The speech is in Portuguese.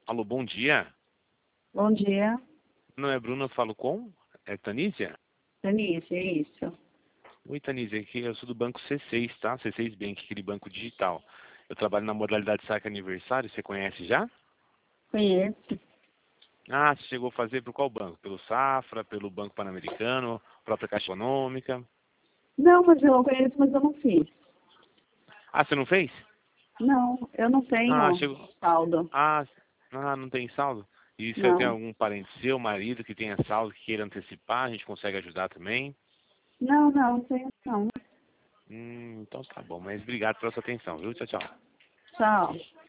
Alô, bom dia. Bom dia, Não é Bruna, eu falo com? É Tanísia? Denise, é isso. Oi, Tanísia, aqui eu sou do banco C6, tá? C6 Bank, aquele banco digital. Eu trabalho na modalidade saque aniversário, você conhece já? Conheço. Ah, você chegou a fazer por qual banco? Pelo Safra, pelo Banco Pan-Americano, própria Caixa Econômica? Não, mas eu conheço, mas eu não fiz. Ah, você não fez? Não, eu não Ah, tenho chegou. saldo. Não tem saldo? E você tem Não. algum parente seu, marido, que tenha saldo, que queira antecipar, a gente consegue ajudar também? Não tenho não. Então tá bom, mas obrigado pela sua atenção, viu? Tchau, tchau. Tchau.